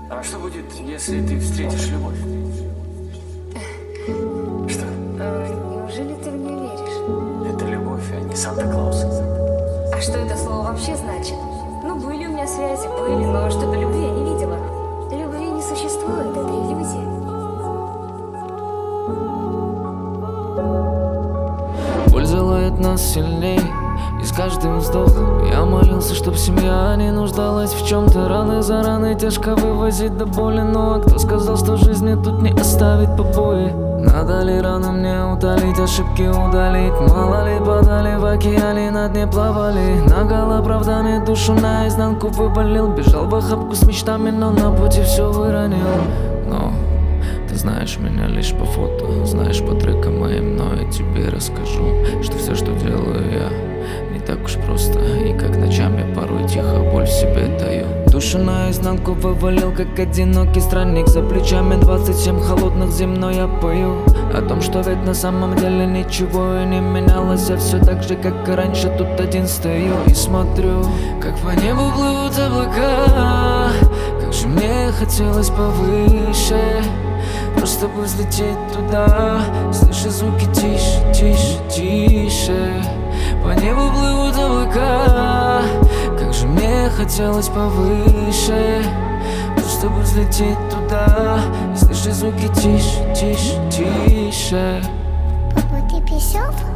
А что будет, если ты встретишь любовь? Что? Неужели ты мне веришь? Это любовь, а не Санта-Клаус. А что это слово вообще значит? Ну, были у меня связи, были, но что-то любви я не видела. Любви не существует, это иллюзия. Боль залает нас сильней, и с каждым вздохом я молился, чтоб семья не нуждалась в чем-то. Раны за раны тяжко вывозить до боли. Ну а кто сказал, что жизни тут не оставить побои? Надо ли раны мне утолить, ошибки удалить? Мало ли подали в океане, на дне плавали. Нагал оправдами душу наизнанку выболел. Бежал в охапку с мечтами, но на пути все выронил. Но ты знаешь меня лишь по фото, знаешь по трекам моим, но я тебе расскажу, что все, что делаю я, не так уж просто. И как ночами порой тихо боль в себе таю. Душу наизнанку вывалил, как одинокий странник. За плечами 27 холодных зим, но я пою о том, что ведь на самом деле ничего и не менялось. Я все так же, как и раньше, тут один стою и смотрю, как по небу плывут облака. Как же мне хотелось повыше, просто бы взлететь туда. Слышу звуки тише, тише, тише. По небу плывут облака. Как же мне хотелось повыше, просто бы взлететь туда. Слышу звуки тише, тише, тише. Папа, ты писал?